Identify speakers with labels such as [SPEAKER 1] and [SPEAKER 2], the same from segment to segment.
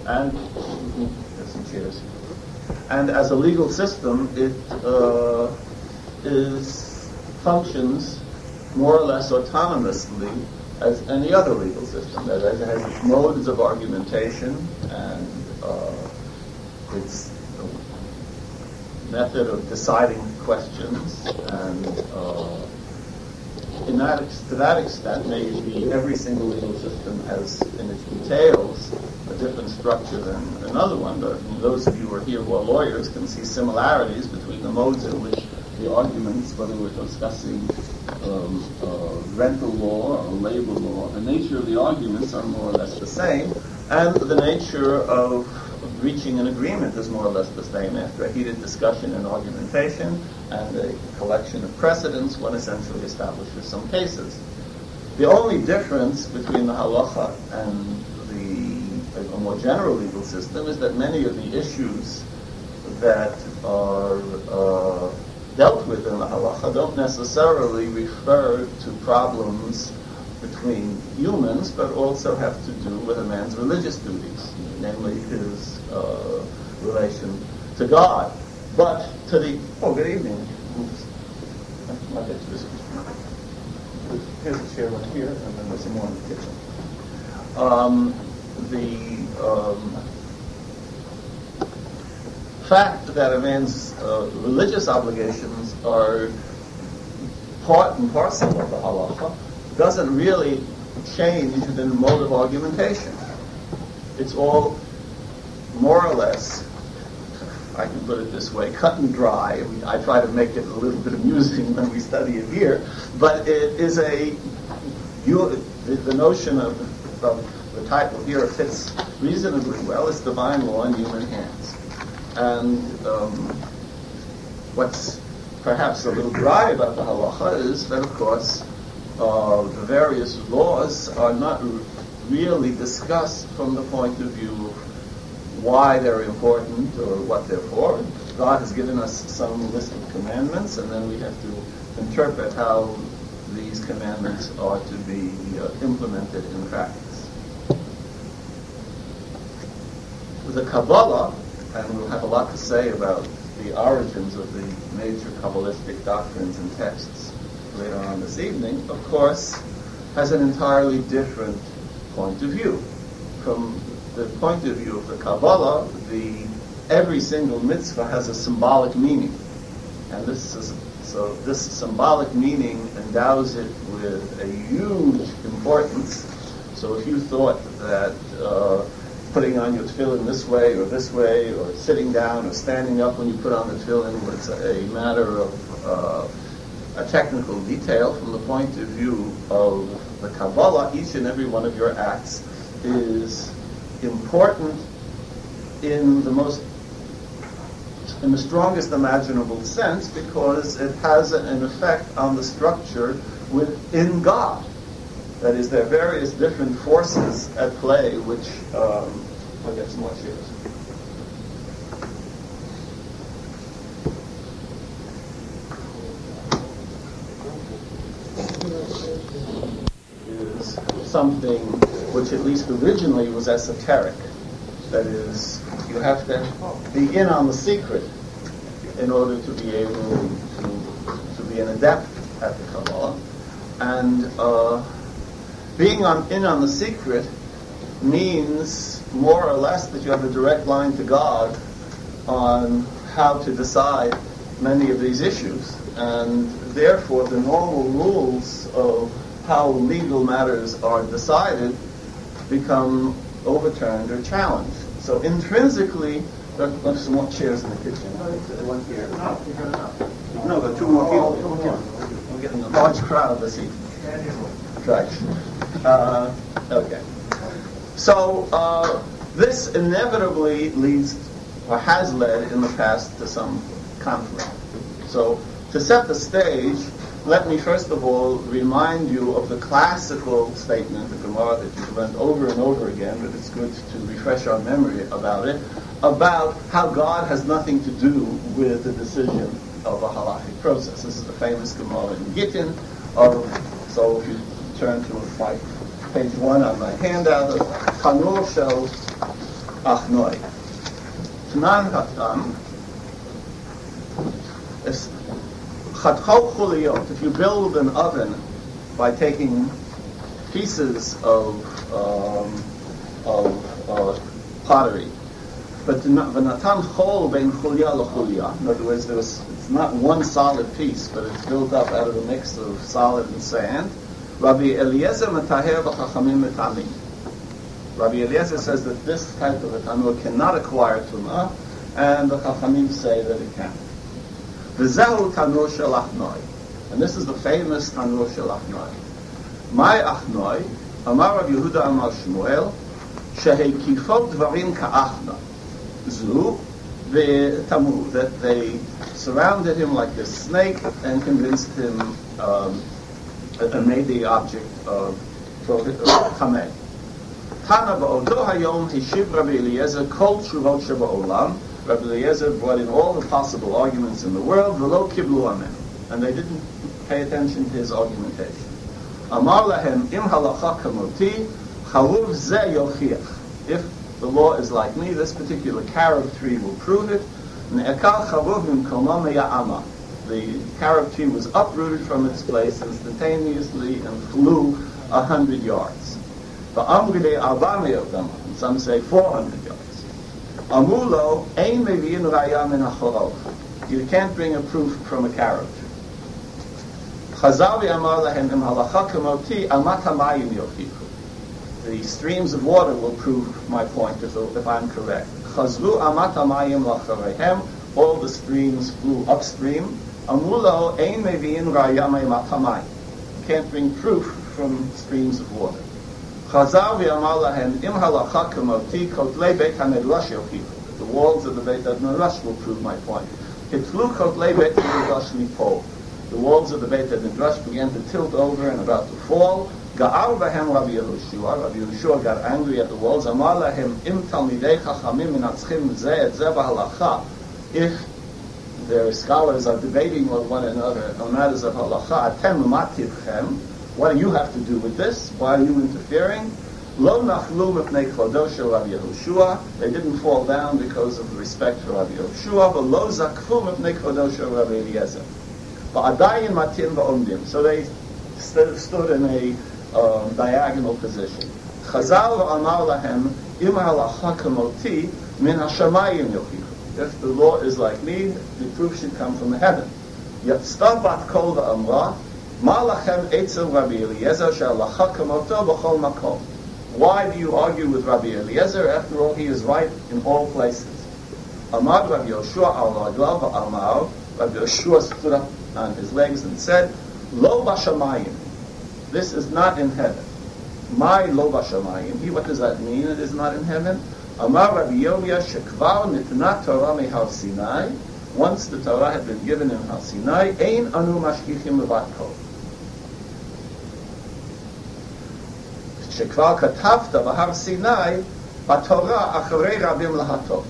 [SPEAKER 1] And there's some chairs. And as a legal system, it functions more or less autonomously as any other legal system. That is, it has its modes of argumentation and its method of deciding questions, and to that extent, maybe every single legal system has, in its details, a different structure than another one. But those of you who are here who are lawyers can see similarities between the modes in which the arguments, whether we're discussing rental law or labor law, the nature of the arguments are more or less the same, and the nature of reaching an agreement is more or less the same. After a heated discussion and argumentation and a collection of precedents, one essentially establishes some cases. The only difference between the halacha and a more general legal system is that many of the issues that are dealt with in the halacha don't necessarily refer to problems between humans, but also have to do with a man's religious duties, namely his relation to God. But to the... Oh, good evening. Here's a chair right here, and then there's some more in the kitchen. The fact that a man's religious obligations are part and parcel of the halacha doesn't really change the mode of argumentation. It's all more or less, I can put it this way, cut and dry. I try to make it a little bit amusing when we study it here, but it is the notion of the title here fits reasonably well. It's divine law in human hands. And what's perhaps a little dry about the halacha is that, of course, the various laws are not really discussed from the point of view of why they're important or what they're for. God has given us some list of commandments, and then we have to interpret how these commandments are to be implemented in practice. The Kabbalah, and we'll have a lot to say about the origins of the major Kabbalistic doctrines and texts later on this evening, of course, has an entirely different point of view. From the point of view of the Kabbalah, every single mitzvah has a symbolic meaning, and this symbolic meaning endows it with a huge importance. So if you thought that putting on your tefillin this way, or sitting down or standing up when you put on the tefillin was a matter of a technical detail, from the point of view of the Kabbalah, each and every one of your acts is important in the strongest imaginable sense, because it has an effect on the structure within God. That is, there are various different forces at play, which I'll get some more chairs. Is something which at least originally was esoteric. That is, you have to be in on the secret in order to be able to be an adept at the Kabbalah. And being in on the secret means more or less that you have a direct line to God on how to decide many of these issues. And therefore, the normal rules of how legal matters are decided become overturned or challenged. So intrinsically, there's some more chairs in the kitchen. One here. No, there are two more people. We're getting a large crowd this evening. Right. Okay. So this inevitably leads, or has led in the past, to some conflict. So to set the stage, let me first of all remind you of the classical statement, the Gemara that you've learned over and over again, but it's good to refresh our memory about it, about how God has nothing to do with the decision of a halachic process. This is the famous Gemara in Gittin. So if you turn to page 1 on my handout, Chanur shel Achnoi. Tanan Hatan is Chatchol Chuliyot. If you build an oven by taking pieces of pottery, but v'natan chol bein chulya l'chulya. In other words, it's not one solid piece, but it's built up out of a mix of solid and sand. Rabbi Eliezer metaher v'chachamim metamim. Rabbi Eliezer says that this type of a tanur cannot acquire tumah, and the chachamim say that it can. V'zehu tanur shel achnoi, and this is the famous tanur shel achnoi. My achnoi, Amar Rav Yehuda Amar Shmuel, shehekifot dvarim ka'achna. Zu, the tamu, that they surrounded him like this snake and convinced him and made the object of tameh. Tana ba'oto hayom hishiv Rabbi Eliezer kol tshuvot sheba'olam. Rabbi Eliezer brought in all the possible arguments in the world, v'lo kiblu amen, and they didn't pay attention to his argumentation. Amar lahem im halacha kamoti charuv zeh yochiach. If the law is like me, this particular carob tree will prove it. The carob tree was uprooted from its place instantaneously and flew 100 yards. Some say 400 yards. Amulo ein mevi'in raya min hachorov. You can't bring a proof from a carob tree. Chazavi amar lahem im halacha kamoti amat hamayim yochichu. The streams of water will prove my point if I'm correct. Chazvu amat hamayim lacharehem. All the streams flew upstream. Amulo ein mevi'in raya me'amat hamayim. You can't bring proof from streams of water. Chazar v'amar lahem im halacha kamoti kotlei beit hamedrash yochichu. The walls of the Beit HaMidrash will prove my point. Hitlu kotlei beit hamedrash lipol. The walls of the Beit HaMidrash began to tilt over and about to fall. Ga'ar b'hem Rabbi Yehoshua. Rabbi Yehoshua got angry at the walls. Amar lahem im talmidei chachamim minatzchim zeh et zeh b'halacha. If their scholars are debating with one another on matters of halacha, atem mativchem. What do you have to do with this? Why are you interfering? Lo nachlu mipnei kvodo shel Rabbi Yehoshua. They didn't fall down because of the respect for Rabbi Yehoshua, but lo zakfu mipnei kvodo shel Rabbi Eliezer. Ba'adayin matin ba'omdim. So they stood in a diagonal position. Chazal v'amar lahem im halacha kamoti min hashamayim yochichu. If the law is like me, the proof should come from heaven. Yatztav bat kol v'amra ma lachem etzel Rabbi Eliezer she'halacha kamoto b'chol makom. Why do you argue with Rabbi Eliezer? After all, he is right in all places. Amar Rabbi Yehoshua al raglav v'amar. Rabbi Yehoshua stood up on his legs and said, Lo b'shamayim. This is not in heaven. My lo b'shamayim. What does that mean? It is not in heaven. Amar Rabbi Yovia shekvar nitna Torah mehar Sinai. Once the Torah had been given in Har Sinai, ein anu mashkichim levat kol. Shekvar katavta b'Har Sinai b'Torah acharei rabim lahatot.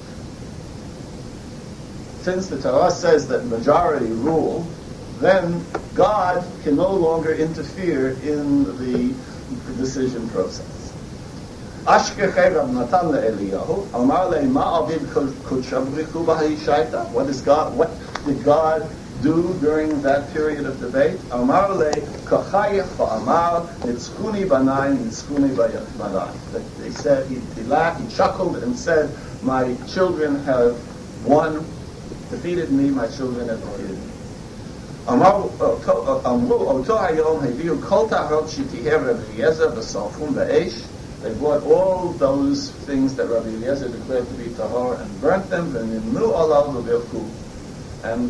[SPEAKER 1] Since the Torah says that majority rule, then God can no longer interfere in the decision process. Ashkechei Rav Natan leEliyahu, Amar lei ma aviv kudshabrichu b'ha'ishaita. What did God do during that period of debate? Amar lei kachayich ba'amar nitzchuni b'nai nitzchuni b'nai. They said, he laughed, he chuckled and said, my children have won, defeated me, my children have defeated me. Amru oto hayom heviu kol ta'arot shetiher Rabbi Eliezer v'salchum ba'esh. They brought all those things that Rabbi Eliezer declared to be tahor and burnt them, and nimnu olav v'virku. And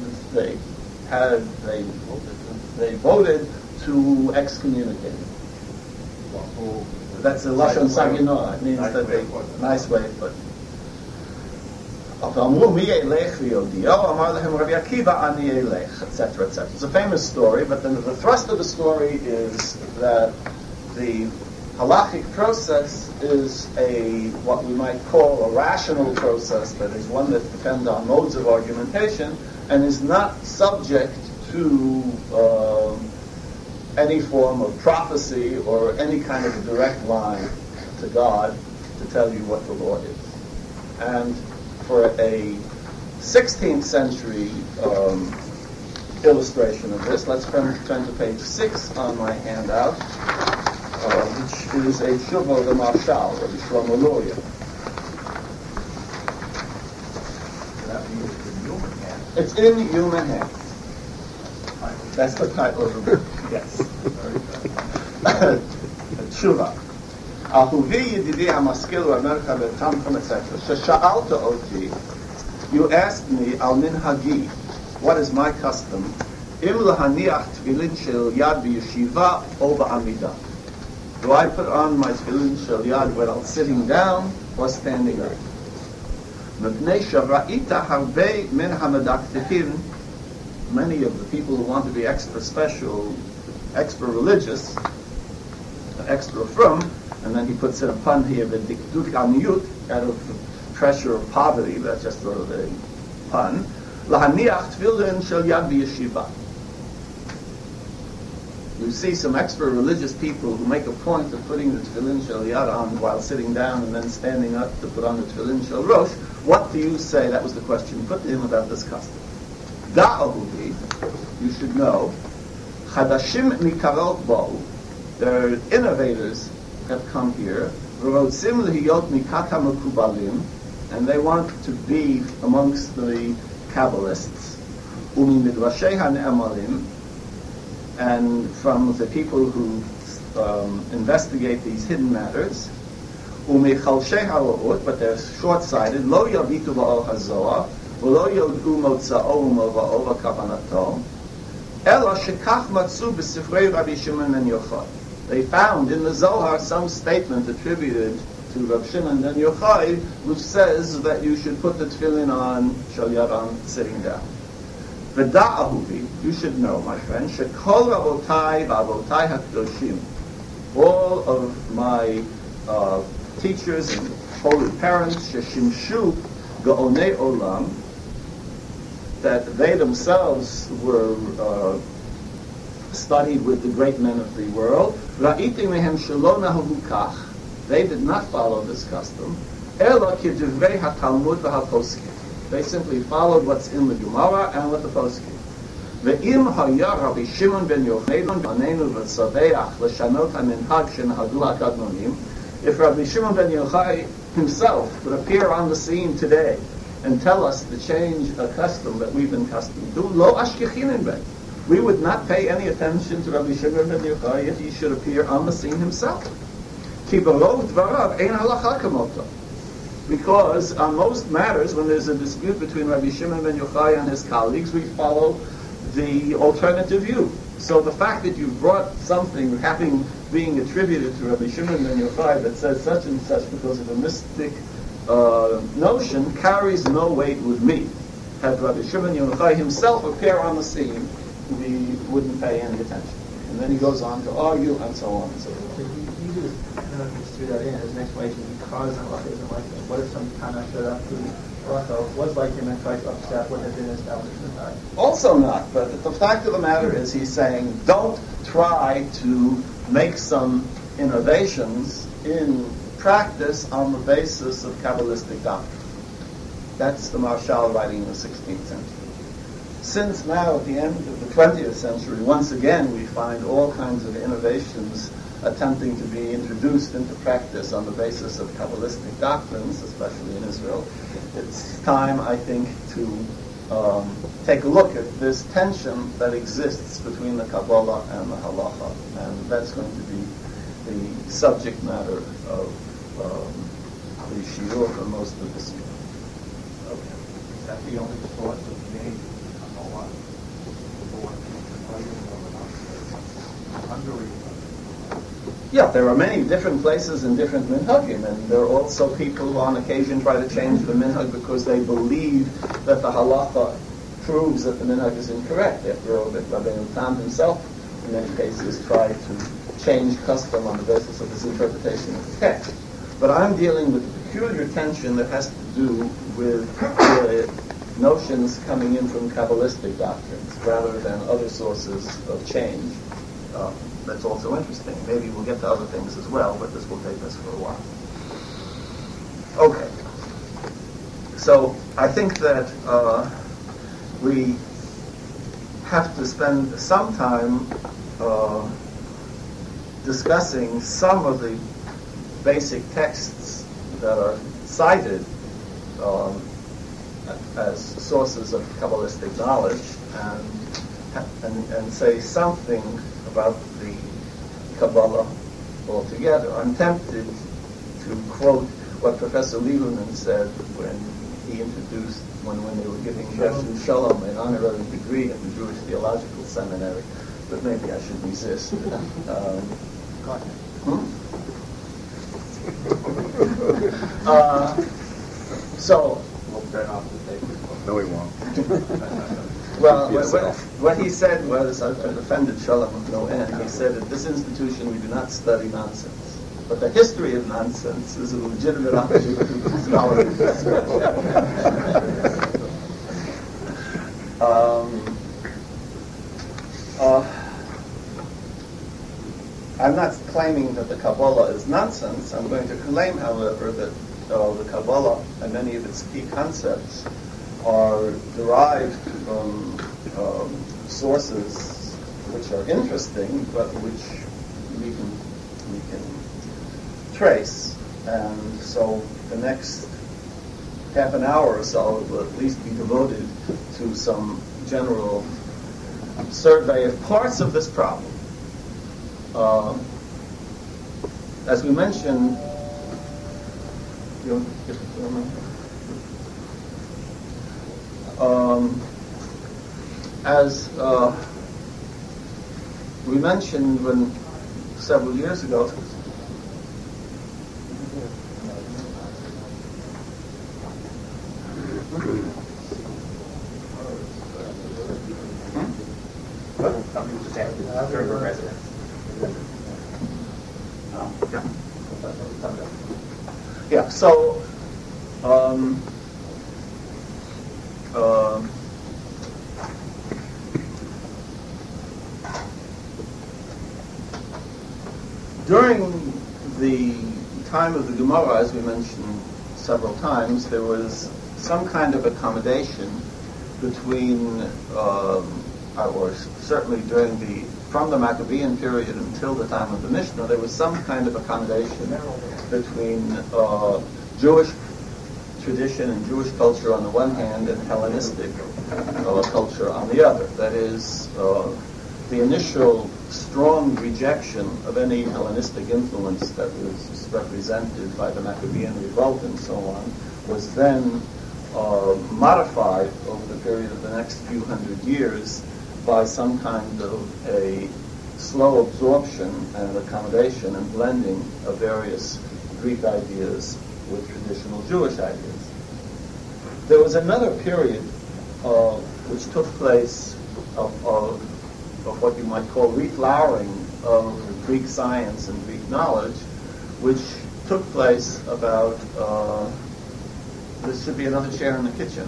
[SPEAKER 1] they voted to excommunicate him. That's a lashon sagino. It means that they nice way, but. Etc., etc. It's a famous story, but then the thrust of the story is that the halachic process is what we might call a rational process, that is one that depends on modes of argumentation and is not subject to any form of prophecy or any kind of a direct line to God to tell you what the law is. And for a 16th century illustration of this, let's turn to page 6 on my handout, which is a Shuvah the Marshal, or the Shlomo Luria. It's in human hands. That's the title of the book. Yes. Tshuva. Ahuvi yedidi hamaskil v'amercha v'tamcham, etc. Shesha'alta oti, you asked me al minhagi, what is my custom? Im lahaniach tefillin shel yad b'yeshiva o ba'amida. Do I put on my tefillin shel yad while sitting down or standing up? Mepnei shara'ita harbe min hamadaktihin. Many of the people who want to be extra special, extra religious, extra frum, and then he puts in a pun here, the dikduk aniyut, out of the pressure of poverty, that's just sort of a pun. Lahaniach tefillin shel yad b'yeshiva. You see some extra religious people who make a point of putting the tefillin shel yad on while sitting down and then standing up to put on the tefillin shel rosh. What do you say? That was the question put to him about this custom. Da'ahuvi, you should know, chadashim mikarot bo, their innovators have come here, v'rotzim lihiyot mikata mekubalim, and they want to be amongst the Kabbalists, u'mimidrashei ha'ne'emarim, and from the people who investigate these hidden matters, u'michalshei ha'ra'ut, but they're short-sighted, lo yavitu ba'or hazoah, v'lo yod'u motza'o u'mova'o v'kavanato, ela shekach matzu b'sifrei Rabbi Shimon ben Yochai. They found in the Zohar some statement attributed to Rabbi Shimon ben Yochai, which says that you should put the tefillin on shel yad on sitting down. V'da'ahuvi, you should know, my friend, shekol rabotai v'avotai hakdoshim, all of my teachers and holy parents, sheshimshu ga'onei olam, that they themselves were studied with the great men of the world. Ra'iti mehem shelo nahavu kach. They did not follow this custom. Ela kidivrei haTalmud v'haposkim. They simply followed what's in the Gemara and what the poskim. Ve'im haya Rabbi Shimon ben Yochai anenu v'tzaveach l'shanot haminhag shenahadu hakadmonim. If Rabbi Shimon ben Yochai himself would appear on the scene today and tell us to change a custom that we've been accustomed to, lo ashkechinin ben. We would not pay any attention to Rabbi Shimon ben Yochai if he should appear on the scene himself. Ki barov dvarav ein halacha kamoto. Because on most matters, when there's a dispute between Rabbi Shimon ben Yochai and his colleagues, we follow the alternative view. So the fact that you brought something being attributed to Rabbi Shimon ben Yochai that says such and such because of a mystic notion carries no weight with me. Had Rabbi Shimon ben Yochai himself appear on the scene, we wouldn't pay any attention. And then he goes on to argue and so on and so forth.
[SPEAKER 2] So you just, I don't know if you threw that in as an explanation because halacha isn't like that. What if some Tana showed up who halacha was like him and tried to upset what had been established in the time?
[SPEAKER 1] Also not, but the fact of the matter is he's saying don't try to make some innovations in practice on the basis of Kabbalistic doctrine. That's the Marshal writing in the 16th century. Since now, at the end of the 20th century, once again we find all kinds of innovations attempting to be introduced into practice on the basis of Kabbalistic doctrines, especially in Israel. It's time, I think, to take a look at this tension that exists between the Kabbalah and the Halacha, and that's going to be the subject matter of the shiur for most of this year.
[SPEAKER 3] Okay. Is that the only source of the name?
[SPEAKER 1] Yeah, there are many different places and different minhagim, and there are also people who on occasion try to change the minhag because they believe that the halacha proves that the minhag is incorrect. After all, that Rabbeinu Tam himself, in many cases, tried to change custom on the basis of his interpretation of the text. But I'm dealing with a peculiar tension that has to do with the notions coming in from Kabbalistic doctrines rather than other sources of change. That's also interesting. Maybe we'll get to other things as well, but this will take us for a while. Okay. So I think that we have to spend some time discussing some of the basic texts that are cited as sources of Kabbalistic knowledge, and say something about the Kabbalah altogether. I'm tempted to quote what Professor Lieberman said when he introduced, when they were giving Gershon Shalom an honorary degree at the Jewish Theological Seminary, but maybe I should resist. So,
[SPEAKER 3] We'll turn off the tape.
[SPEAKER 4] No, he won't.
[SPEAKER 1] well, what he said was, I defended Shalom with no end. He said, at this institution we do not study nonsense, but the history of nonsense is a legitimate opportunity for scholarly discussion. I'm not claiming that the Kabbalah is nonsense. I'm going to claim, however, that the Kabbalah and many of its key concepts are derived from sources which are interesting, but which we can trace. And so the next half an hour or so will at least be devoted to some general survey of parts of this problem. As we mentioned, as we mentioned when several years ago, yeah, so during the time of the Gemara, as we mentioned several times, there was some kind of accommodation between, or certainly from the Maccabean period until the time of the Mishnah, there was some kind of accommodation between Jewish tradition and Jewish culture on the one hand and Hellenistic culture on the other. That is, the initial strong rejection of any Hellenistic influence that was represented by the Maccabean revolt and so on was then modified over the period of the next few hundred years by some kind of a slow absorption and accommodation and blending of various Greek ideas with traditional Jewish ideas. There was another period which took place of what you might call reflowering of Greek science and Greek knowledge, which took place about, there should be another chair in the kitchen,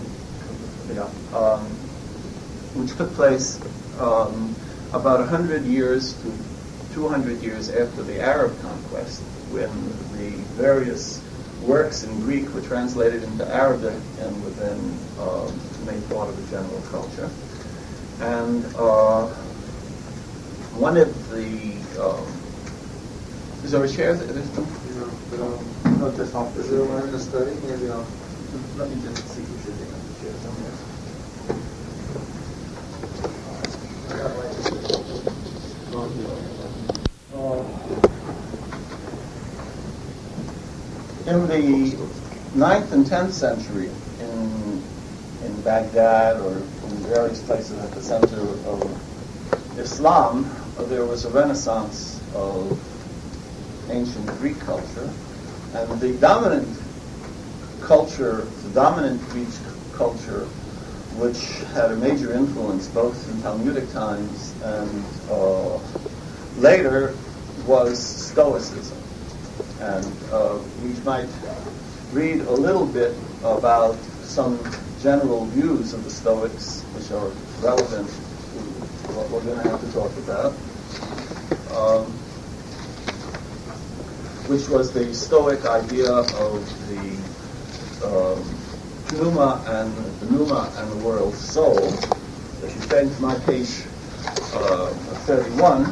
[SPEAKER 1] which took place about 100 years to 200 years after the Arab conquest, when the various works in Greek were translated into Arabic and were then made part of the general culture. And one of the is there a chair?
[SPEAKER 2] No, just off the room to study. Maybe I'll let me just see if there's another chair somewhere.
[SPEAKER 1] In the 9th and 10th century, in Baghdad or in various places at the center of Islam, there was a renaissance of ancient Greek culture, and the dominant Greek culture, which had a major influence both in Talmudic times and later, was Stoicism. And we might read a little bit about some general views of the Stoics, which are relevant to what we're going to have to talk about, which was the Stoic idea of the Pneuma and the world soul. If you turn to my page 31,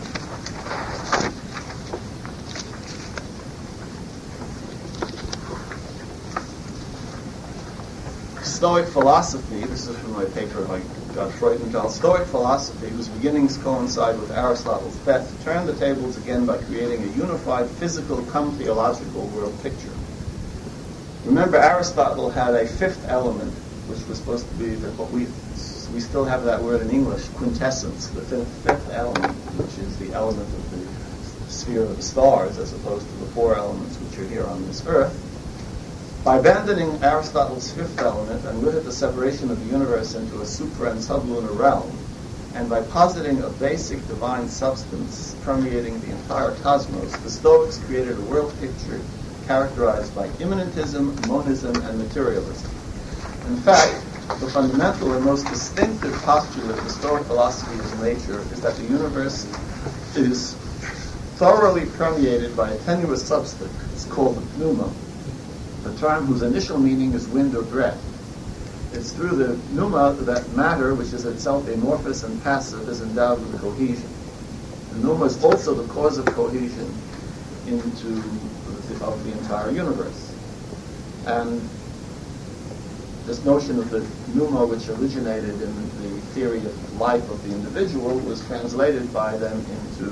[SPEAKER 1] Stoic philosophy, this is from my paper by Freudenthal, Stoic philosophy, whose beginnings coincide with Aristotle's death, turned the tables again by creating a unified physical cum theological world picture. Remember, Aristotle had a fifth element, which was supposed to be what we still have that word in English, quintessence, the fifth element, which is the element of the sphere of the stars, as opposed to the four elements which are here on this earth. By abandoning Aristotle's fifth element and with it the separation of the universe into a supra and sublunar realm, and by positing a basic divine substance permeating the entire cosmos, the Stoics created a world picture characterized by immanentism, monism, and materialism. In fact, the fundamental and most distinctive postulate of the Stoic philosophy of nature is that the universe is thoroughly permeated by a tenuous substance. It's called the pneuma, a term whose initial meaning is wind or breath. It's through the pneuma that matter, which is itself amorphous and passive, is endowed with cohesion. The pneuma is also the cause of cohesion of the entire universe. And this notion of the pneuma, which originated in the theory of life of the individual, was translated by them into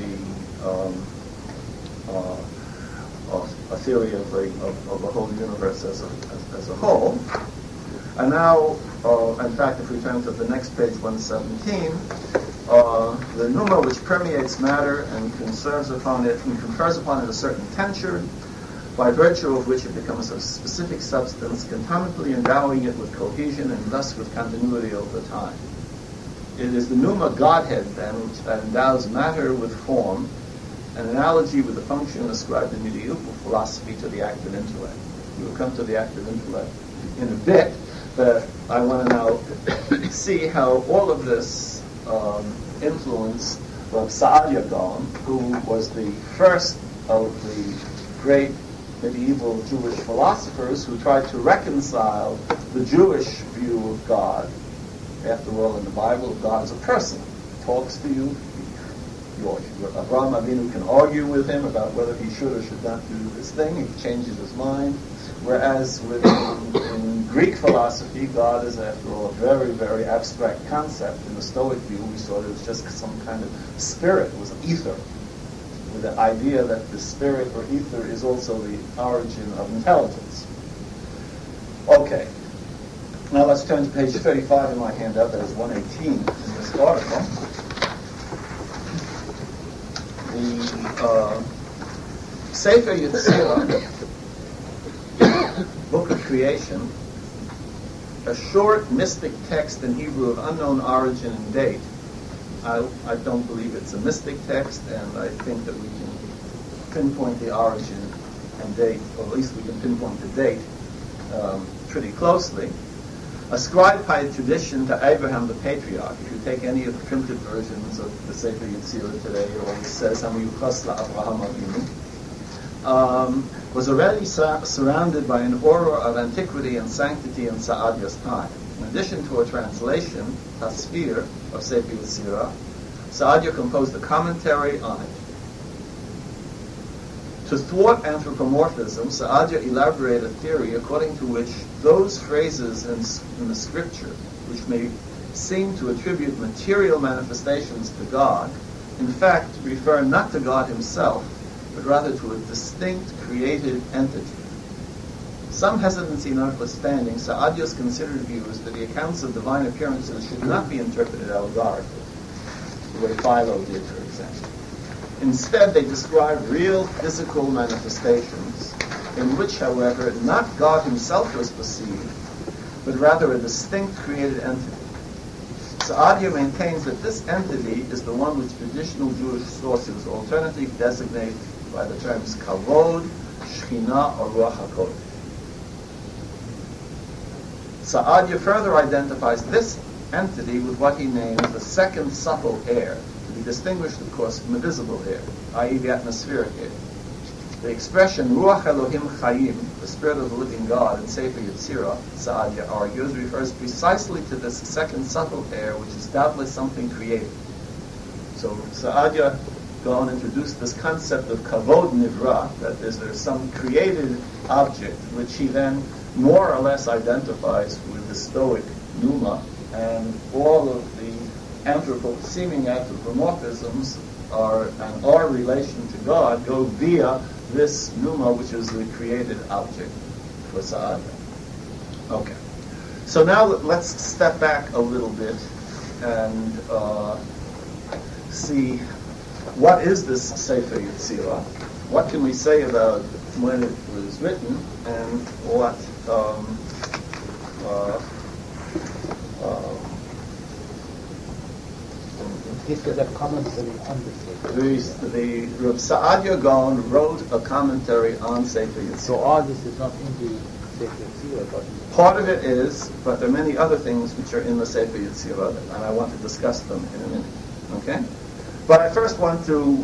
[SPEAKER 1] a theory of the whole universe as a whole. And now, in fact, if we turn to the next page, 117, the pneuma which permeates matter and confers upon it a certain tensure, by virtue of which it becomes a specific substance, concomitantly endowing it with cohesion and thus with continuity over time. It is the pneuma Godhead, then, which endows matter with form, an analogy with the function ascribed in medieval philosophy to the active intellect. We will come to the active intellect in a bit, but I want to now see how all of this influence of Saadia Gaon, who was the first of the great medieval Jewish philosophers who tried to reconcile the Jewish view of God. After all, in the Bible, God is a person. He talks to you. Abraham Avinu can argue with him about whether he should or should not do this thing. He changes his mind. Whereas in Greek philosophy, God is, after all, a very, very abstract concept. In the Stoic view, we saw it was just some kind of spirit. It was ether, with the idea that the spirit or ether is also the origin of intelligence. Okay. Now let's turn to page 35 in my handout. That is 118 in this article. The Sefer Yetzirah, Book of Creation, a short mystic text in Hebrew of unknown origin and date. I don't believe it's a mystic text, and I think that we can pinpoint the origin and date, or at least we can pinpoint the date pretty closely. Ascribed by tradition to Abraham the patriarch. If you take any of the printed versions of the Sefer Yetzirah today, it always says Hamiyuchas Avraham Avinu. Was already surrounded by an aura of antiquity and sanctity in Saadia's time. In addition to a translation, Tasfir, of Sefer Yetzirah, Saadia composed a commentary on it. To thwart anthropomorphism, Saadia elaborated a theory according to which those phrases in the scripture which may seem to attribute material manifestations to God, in fact refer not to God himself, but rather to a distinct created entity. Some hesitancy notwithstanding, Saadia's considered view is that the accounts of divine appearances should not be interpreted allegorically, the way Philo did, for example. Instead, they describe real physical manifestations, in which, however, not God himself was perceived, but rather a distinct created entity. Saadia maintains that this entity is the one which traditional Jewish sources alternately designate by the terms Kavod, Shekhinah, or Ruach HaKodesh. Saadia further identifies this entity with what he names the second subtle air, to be distinguished, of course, from the visible air, i.e. the atmospheric air. the expression Ruach Elohim Chayim, the Spirit of the Living God, in Sefer Yetzirah, Saadia argues, refers precisely to this second subtle air, which is doubtless something created. So Saadia Gaon introduced this concept of Kavod Nivra, that is, there's some created object, which he then more or less identifies with the Stoic Pneuma, and all of the seeming anthropomorphisms and our relation to God go via this pneuma, which is the created object for Saadia. Okay. So now let's step back a little bit and see what is this Sefer Yetzirah? What can we say about when it was written, and what
[SPEAKER 4] this is a commentary on the Sefer.
[SPEAKER 1] The Rav Saadia Gaon wrote a commentary on Sefer Yetzirah.
[SPEAKER 4] So all this is not in the Sefer Yetzirah, but
[SPEAKER 1] part of it is, but there are many other things which are in the Sefer Yetzirah, and I want to discuss them in a minute. Okay? But I first want to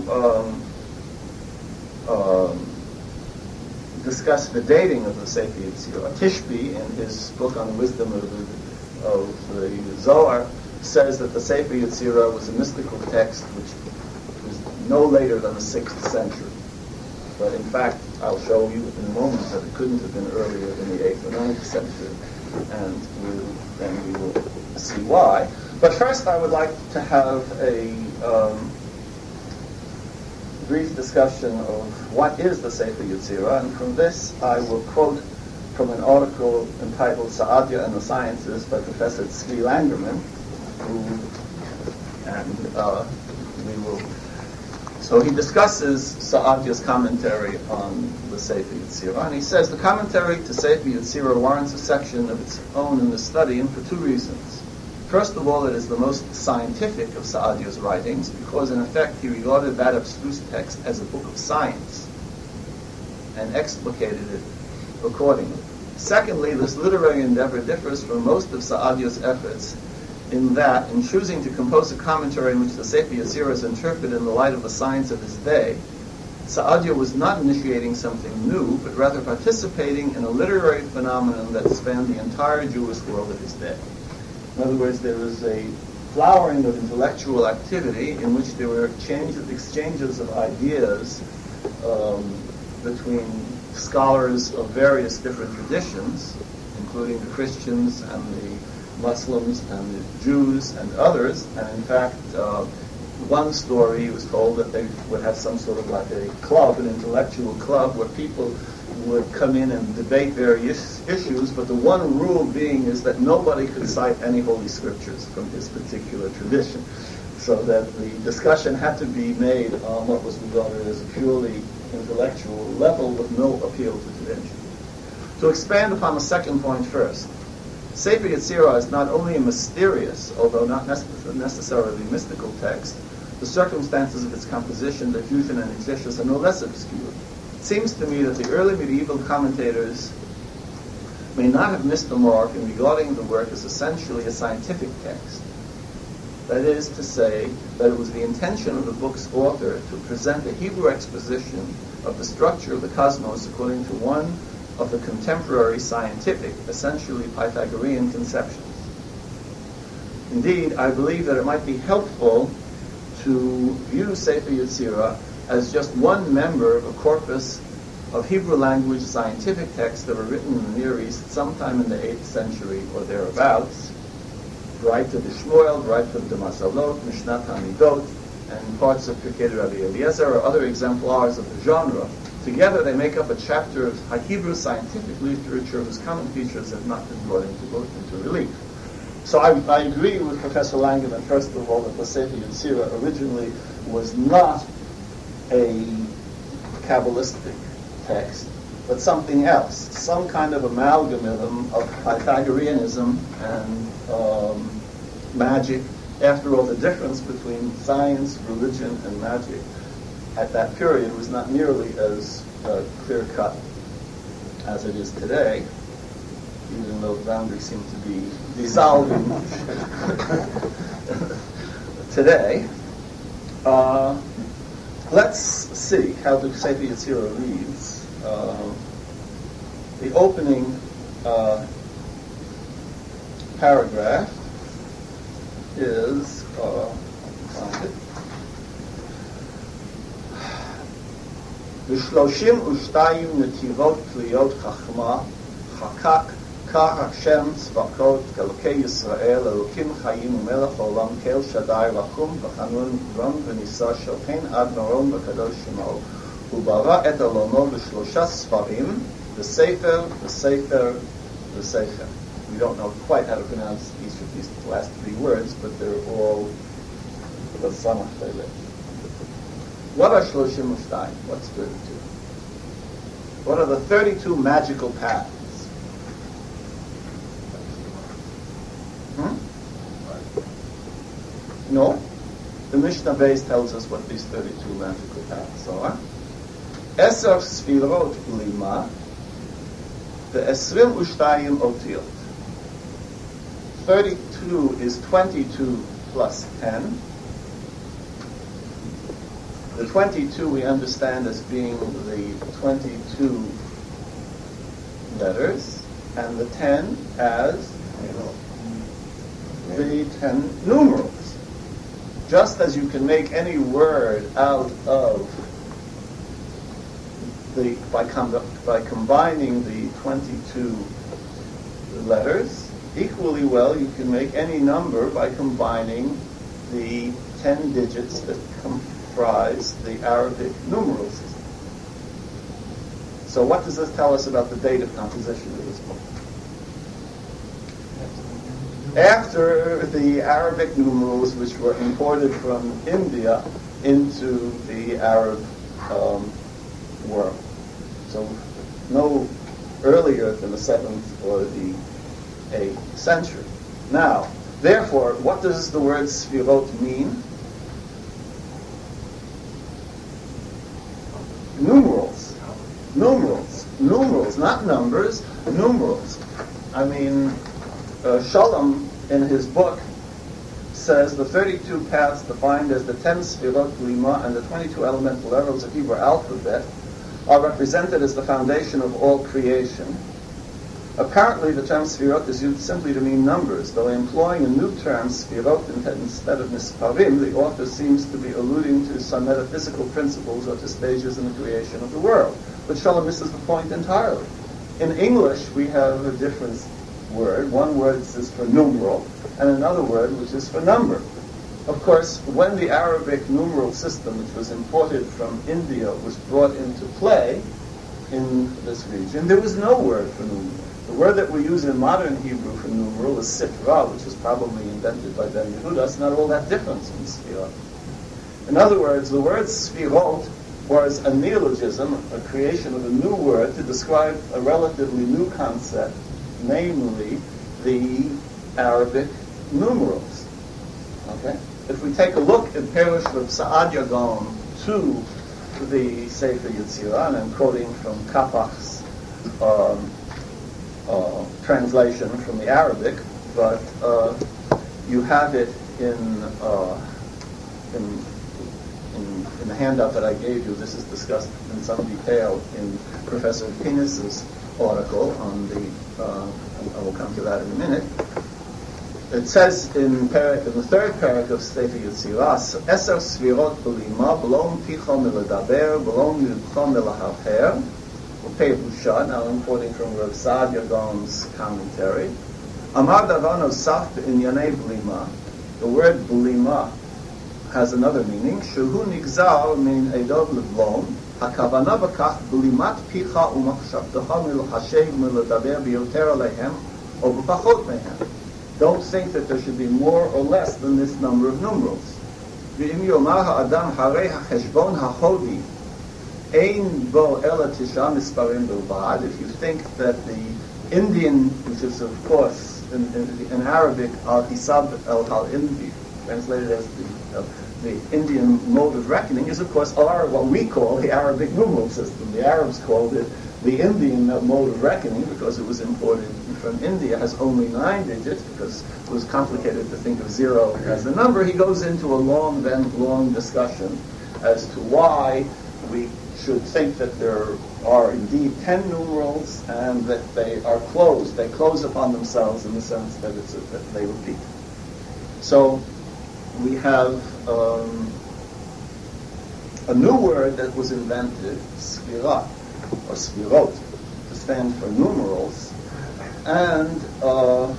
[SPEAKER 1] discuss the dating of the Sefer Yetzirah. Tishby, in his book on the wisdom of the Zohar, says that the Sefer Yetzirah was a mystical text which was no later than the 6th century. But in fact, I'll show you in a moment that it couldn't have been earlier than the 8th or 9th century, and then we will see why. But first I would like to have a brief discussion of what is the Sefer Yetzirah, and from this I will quote from an article entitled Saadia and the Sciences by Professor Tzvi Langerman, so he discusses Saadia's commentary on the Sefer Yetzirah, and he says the commentary to Sefer Yetzirah warrants a section of its own in the study, and for two reasons. First of all, it is the most scientific of Saadia's writings, because in effect he regarded that abstruse text as a book of science and explicated it accordingly. Secondly, this literary endeavor differs from most of Saadia's efforts in that, in choosing to compose a commentary in which the Sefer Yetzirah is interpreted in the light of the science of his day, Saadia was not initiating something new, but rather participating in a literary phenomenon that spanned the entire Jewish world of his day. In other words, there was a flowering of intellectual activity in which there were exchanges of ideas between scholars of various different traditions, including the Christians and the Muslims and the Jews and others. And in fact, one story was told that they would have some sort of like a club, an intellectual club, where people would come in and debate various issues, but the one rule being is that nobody could cite any holy scriptures from his particular tradition, so that the discussion had to be made on what was regarded as a purely intellectual level with no appeal to tradition. To expand upon the second point first, Sefer Yetzirah is not only a mysterious, although not necessarily mystical text, the circumstances of its composition, diffusion, and exegesis are no less obscure. It seems to me that the early medieval commentators may not have missed the mark in regarding the work as essentially a scientific text. That is to say, that it was the intention of the book's author to present a Hebrew exposition of the structure of the cosmos according to one of the contemporary scientific, essentially Pythagorean conceptions. Indeed, I believe that it might be helpful to view Sefer Yetzirah as just one member of a corpus of Hebrew language scientific texts that were written in the Near East sometime in the 8th century or thereabouts, right to the Shmuel, right to the Masalot, Mishnat HaMidot, and parts of Pirkei Rabbi Eliezer, or other exemplars of the genre. Together they make up a chapter of Hebrew scientific literature whose common features have not been brought into relief. So I agree with Professor Langerman, first of all, that the Sefer Yetzirah originally was not a Kabbalistic text, but something else, some kind of amalgamism of Pythagoreanism and magic. After all, the difference between science, religion, and magic at that period was not nearly as clear-cut as it is today, even though the boundaries seem to be dissolving today. let's see how the Sefer Yetzirah reads. The opening paragraph is, find it. ב-32 נתיבות כליות חכמה חקק כך השם צבאות אלוקי ישראל אלוקים חיים ומלך העולם כאל שדי רחום וחנון רום ונישא שוכן עד מרום וקדוש שמו וברא את עולמו ב3 ספרים בספר בספר בספר. We don't know quite how to pronounce these last 3 words, but they're all the samach shaylet. What are 32? What's 32? What are the 32 magical paths? No. The Mishnah base tells us what these 32 magical paths are. Eser sfirot lima, ve'esrim ushtayim otiot. 32 is 22 plus 10. The 22 we understand as being the 22 letters, and the 10 as the 10 numerals. Just as you can make any word out of by combining the 22 letters, equally well you can make any number by combining the 10 digits that comprise the Arabic numeral system. So what does this tell us about the date of composition of this book? After the Arabic numerals, which were imported from India into the Arab world. So no earlier than the 7th or the 8th century. Now, therefore, what does the word Sfirot mean? Numerals. Numerals, not numbers, numerals. I mean, Shalom, in his book, says the 32 paths defined as the 10 Sfirot Lima and the 22 elemental levels of Hebrew alphabet are represented as the foundation of all creation. Apparently, the term Sfirot is used simply to mean numbers, though employing a new term, Sfirot, instead of Nisparim, the author seems to be alluding to some metaphysical principles or to stages in the creation of the world. But Shalom misses the point entirely. In English, we have a different word. One word is for numeral, and another word which is for number. Of course, when the Arabic numeral system, which was imported from India, was brought into play in this region, there was no word for numeral. The word that we use in modern Hebrew for numeral is sifra, which was probably invented by Ben Yehuda. It's not all that different from sfirot. In other words, the word sfirot was a neologism, a creation of a new word to describe a relatively new concept, namely the Arabic numerals. Okay? If we take a look at Perush of Saadia Gaon to the Sefer Yetzirah, and I'm quoting from Kapach's translation from the Arabic, but you have it in the handout that I gave you. This is discussed in some detail in Professor Pinus's article on the. I will come to that in a minute. It says in the third parak of Sefer Yetzirah, Eser Sfirot B'lima, B'lom Ticho Miledaber, B'lom Yudcho Milahaper. Now I'm quoting from Rav Saadia Gaon's commentary. Amar davar nosaf b'inyanei B'lima. The word B'lima has another meaning. Shehu nigzar min edov leblom. Hakavana b'kach B'limat picha u'machshavtecha milchashev miledaber b'yoter alehem or b'pachot mehem. Don't think that there should be more or less than this number of numerals. V'im yomar ha'adam harei ha'cheshbon ha'hodi ein bo ela tisha misparim bilbad. If you think that the Indian, which is of course in Arabic al-hisab al-indi, translated as the Indian mode of reckoning, is of course what we call the Arabic numeral system. The Arabs called it the Indian mode of reckoning because it was imported from India. Has only 9 digits because it was complicated to think of 0 as the number. He goes into a long discussion as to why we should think that there are indeed 10 numerals and that they are closed. They close upon themselves in the sense that that they repeat. So we have a new word that was invented, sphira, or sphirot, to stand for numerals, and the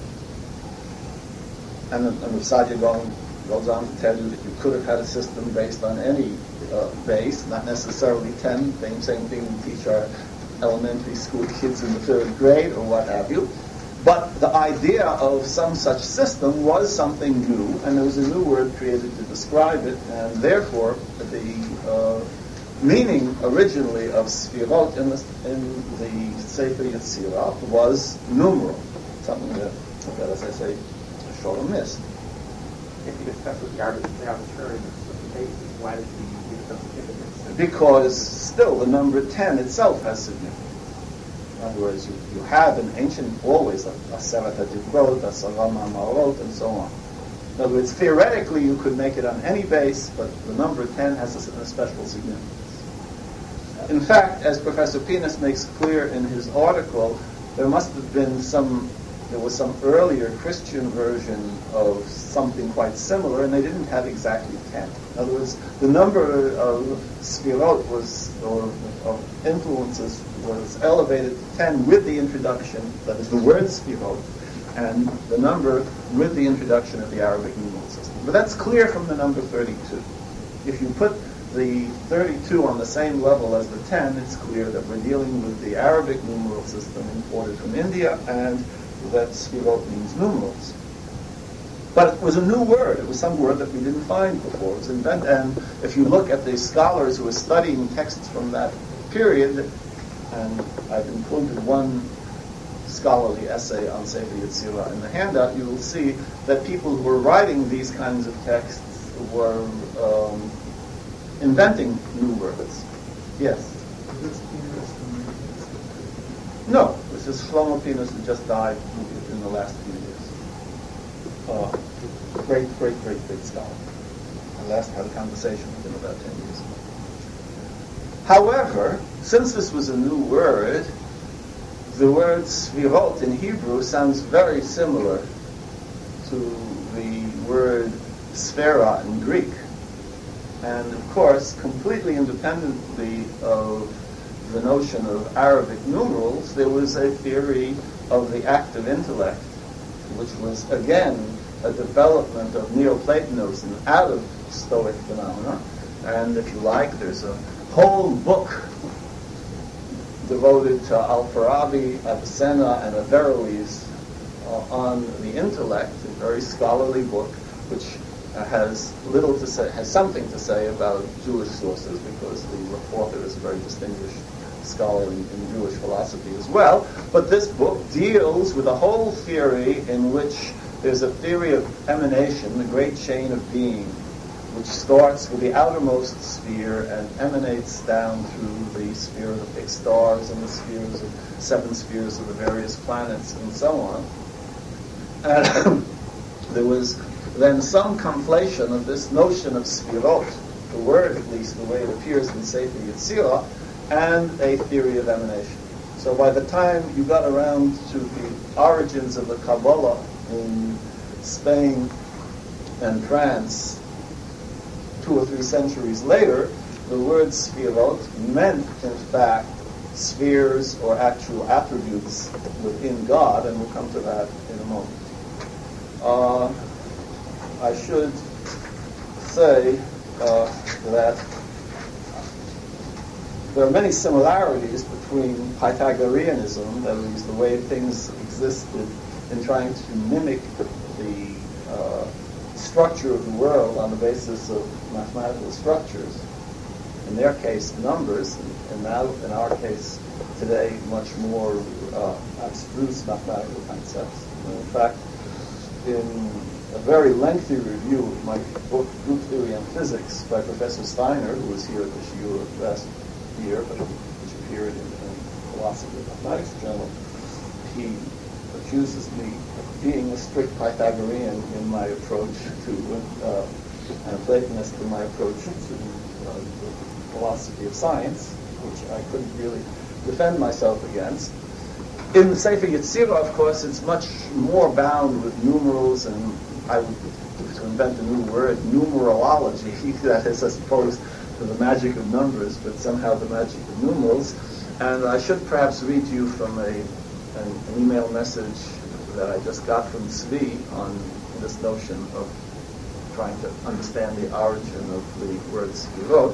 [SPEAKER 1] Sadia goes on to tell you that you could have had a system based on any base, not necessarily 10. Same thing we teach our elementary school kids in the 3rd grade or what have you. But the idea of some such system was something new, and there was a new word created to describe it, and therefore the meaning originally of sphirot in the Sefer Yetzirah was numeral, something that as I say, Sholem missed.
[SPEAKER 3] If you discuss with the arbitrariness of the basis, why does he give some significance?
[SPEAKER 1] Because still the number 10 itself has significance. In other words, you have in ancient always a Aseret HaDivrot, a Saram HaMarot, and so on. In other words, theoretically you could make it on any base, but the number 10 has a special significance. In fact, as Professor Pinas makes clear in his article, there must have been there was some earlier Christian version of something quite similar, and they didn't have exactly 10. In other words, the number of sphirot of influences was elevated to 10 with the introduction, that is the word sphirot, and the number with the introduction of the Arabic numeral system. But that's clear from the number 32. If you put the 32 on the same level as the 10, it's clear that we're dealing with the Arabic numeral system imported from India, and that sphirot means numerals. But it was a new word. It was some word that we didn't find before. It was invented. And if you look at the scholars who were studying texts from that period, and I've included one scholarly essay on Sefer Yetzirah in the handout, you will see that people who were writing these kinds of texts were inventing new words. Yes? No, this is Shlomo Pinas, who just died in the last few years. Great scholar. I last had a conversation with him about 10 years ago. However, since this was a new word, the word svirot in Hebrew sounds very similar to the word sphera in Greek. And of course, completely independently of the notion of Arabic numerals, there was a theory of the active intellect, which was, again, a development of Neoplatonism out of Stoic phenomena. And if you like, there's a whole book devoted to Al-Farabi, Avicenna, and Averroes on the intellect, a very scholarly book, which has little to say, has something to say about Jewish sources, because the author is a very distinguished scholar in Jewish philosophy as well. But this book deals with a whole theory in which there's a theory of emanation, the great chain of being, which starts with the outermost sphere and emanates down through the sphere of the fixed stars and the spheres of 7 spheres of the various planets and so on. And there was then some conflation of this notion of sphirot, the word at least, the way it appears in Sefer Yetzirah, and a theory of emanation. So by the time you got around to the origins of the Kabbalah in Spain and France, 2 or 3 centuries later, the word sphirot meant, in fact, spheres or actual attributes within God, and we'll come to that in a moment. I should say that there are many similarities between Pythagoreanism, that is the way things existed, in trying to mimic the structure of the world on the basis of mathematical structures. In their case, numbers, and now in our case today, much more abstruse mathematical concepts. And in fact, in a very lengthy review of my book, Group Theory and Physics, by Professor Steiner, who was here at the Shiur last year, but which appeared in Philosophy of Mathematics Journal, he accuses me of being a strict Pythagorean in my approach to, and a Platonist in my approach to the philosophy of science, which I couldn't really defend myself against. In the Sefer Yetzirah, of course, it's much more bound with numerals, and I would, to invent a new word, numerology, that is as opposed to the magic of numbers, but somehow the magic of numerals. And I should perhaps read to you from an email message that I just got from Tzvi on this notion of trying to understand the origin of the word Sfirot.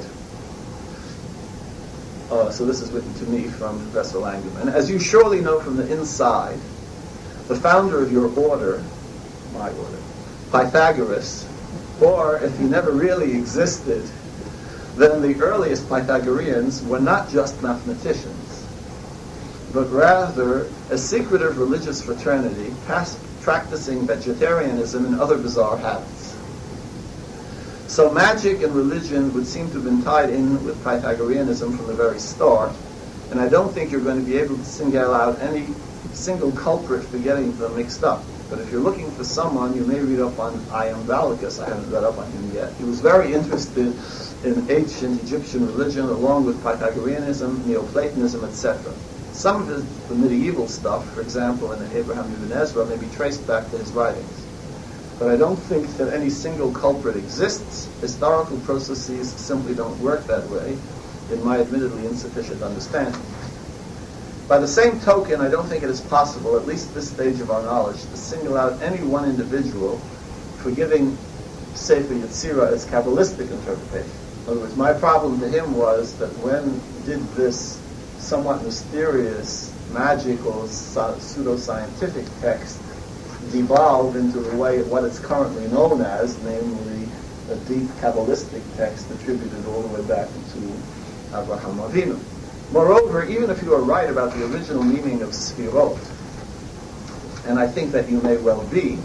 [SPEAKER 1] So this is written to me from Professor Langerman. As you surely know from the inside, the founder of your order, my order, Pythagoras, or if he never really existed, then the earliest Pythagoreans were not just mathematicians, but rather a secretive religious fraternity practicing vegetarianism and other bizarre habits. So magic and religion would seem to have been tied in with Pythagoreanism from the very start, and I don't think you're going to be able to single out any single culprit for getting them mixed up. But if you're looking for someone, you may read up on Iamblichus. I haven't read up on him yet. He was very interested in ancient Egyptian religion, along with Pythagoreanism, Neoplatonism, etc. Some of the medieval stuff, for example, in Abraham Ibn Ezra, may be traced back to his writings. But I don't think that any single culprit exists. Historical processes simply don't work that way, in my admittedly insufficient understanding. By the same token, I don't think it is possible, at least at this stage of our knowledge, to single out any one individual for giving Sefer Yetzirah its Kabbalistic interpretation. In other words, my problem to him was that when did this somewhat mysterious, magical, pseudo-scientific text devolve into the way what it's currently known as, namely a deep Kabbalistic text attributed all the way back to Abraham Avinu. Moreover, even if you are right about the original meaning of Sfirot, and I think that you may well be,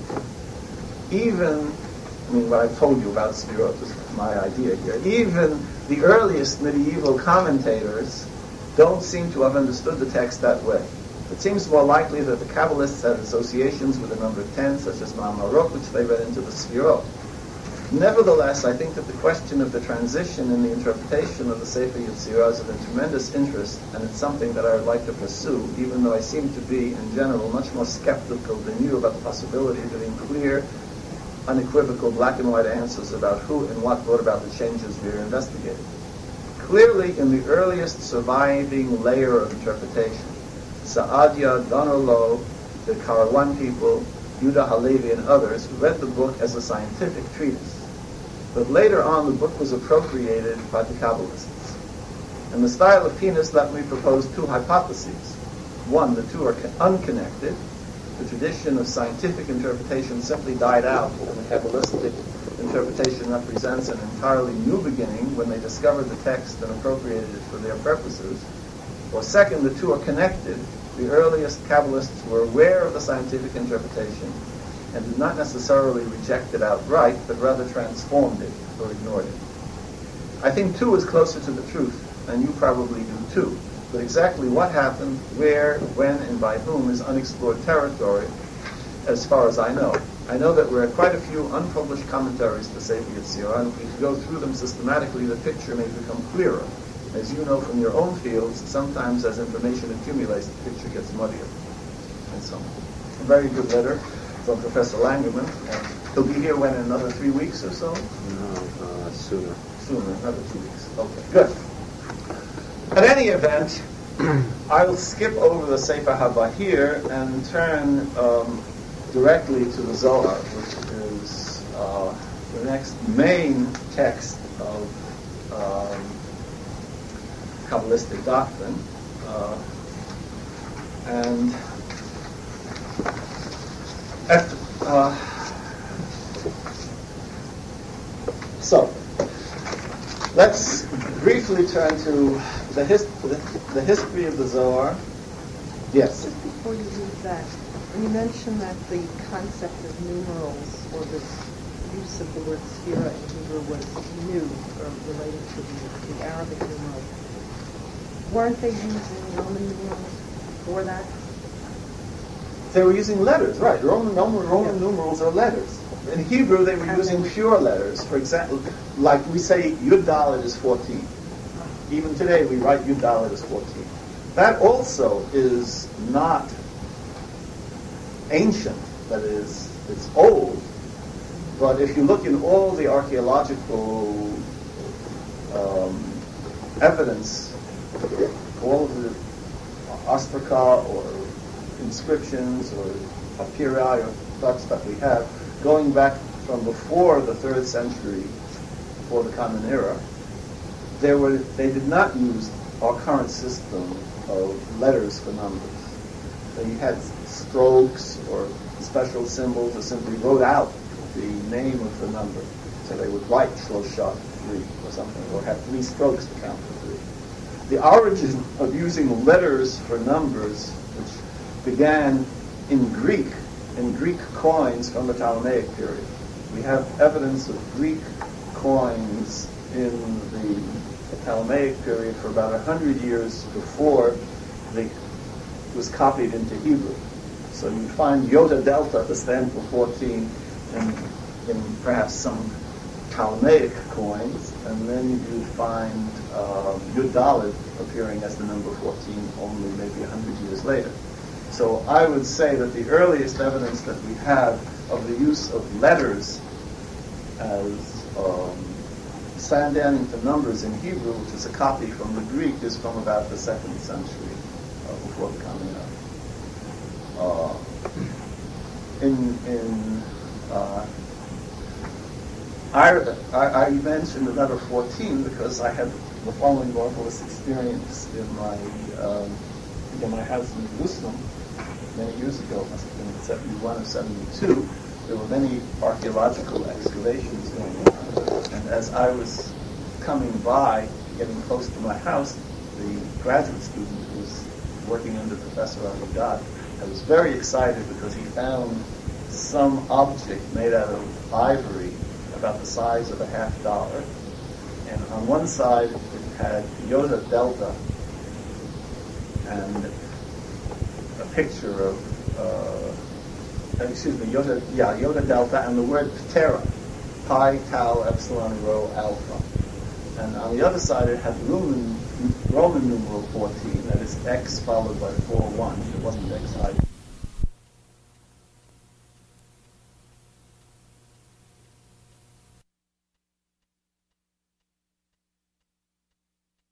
[SPEAKER 1] what I've told you about Sfirot is my idea here, even the earliest medieval commentators don't seem to have understood the text that way. It seems more likely that the Kabbalists had associations with the number 10, such as Ma'amarot, which they read into the Sfirot. Nevertheless, I think that the question of the transition in the interpretation of the Sefer Yetzirah is of a tremendous interest, and it's something that I would like to pursue, even though I seem to be, in general, much more skeptical than you about the possibility of giving clear, unequivocal, black and white answers about who and what brought about the changes we are investigating. Clearly, in the earliest surviving layer of interpretation, Saadia, Donolo, the Karawan people, Yudah Halevi, and others read the book as a scientific treatise. But later on, the book was appropriated by the Kabbalists. In the style of Pinas, let me propose two hypotheses. One, the two are unconnected. The tradition of scientific interpretation simply died out, and the Kabbalistic interpretation represents an entirely new beginning when they discovered the text and appropriated it for their purposes. Or second, the two are connected. The earliest Kabbalists were aware of the scientific interpretation and did not necessarily reject it outright, but rather transformed it or ignored it. I think two is closer to the truth, and you probably do too. But exactly what happened, where, when, and by whom is unexplored territory as far as I know. I know that there are quite a few unpublished commentaries to Sefer Yetzirah, and if we go through them systematically, the picture may become clearer. As you know from your own fields, sometimes as information accumulates, the picture gets muddier. And so, a very good letter from Professor Langerman. He'll be here when, in another 3 weeks or so?
[SPEAKER 5] No, sooner.
[SPEAKER 1] Sooner, another 2 weeks. Okay, good. At any event, I will skip over the Sefer HaBahir and turn directly to the Zohar, which is the next main text of Kabbalistic doctrine. So, let's briefly turn to the history of the Zohar. Yes?
[SPEAKER 6] Just before you read that, when you mentioned that the concept of numerals, or the use of the word sphera in Hebrew was new, or related to the Arabic numerals, weren't they using Roman numerals for that?
[SPEAKER 1] They were using letters, right? Roman numerals are letters. In Hebrew, they were using pure letters. For example, like we say, Yud Dalet is 14. Even today, we write Yud Dalet as 14. That also is not ancient. That is, it's old. But if you look in all the archaeological evidence, all of the ostraca or inscriptions or papyri or such that we have, going back from before the 3rd century, before the Common Era, they did not use our current system of letters for numbers. They had strokes or special symbols, or simply wrote out the name of the number. So they would write Shlosha, 3 or something, or have 3 strokes to count to 3. The origin of using letters for numbers, which began in Greek coins from the Ptolemaic period. We have evidence of Greek coins in the Ptolemaic period for about 100 years before it was copied into Hebrew. So you find Yota Delta to stand for 14 in perhaps some Ptolemaic coins, and then you find Yud Dalet appearing as the number 14 only maybe 100 years later. So I would say that the earliest evidence that we have of the use of letters as standing for numbers in Hebrew, which is a copy from the Greek, is from about the 2nd century before the Common Era. I mentioned the number 14 because I had the following marvelous experience in my house in Jerusalem many years ago. It must have been in 71 or 72. There were many archaeological excavations going on, and as I was coming by, getting close to my house, the graduate student who was working under Professor Avigat, I was very excited because he found some object made out of ivory about the size of a $50, and on one side it had Yota Delta and a picture of Yota Delta and the word Ptera, Pi, Tau, Epsilon, Rho, Alpha. And on the other side it had Roman numeral 14, that is X followed by 4, 1. It wasn't XI,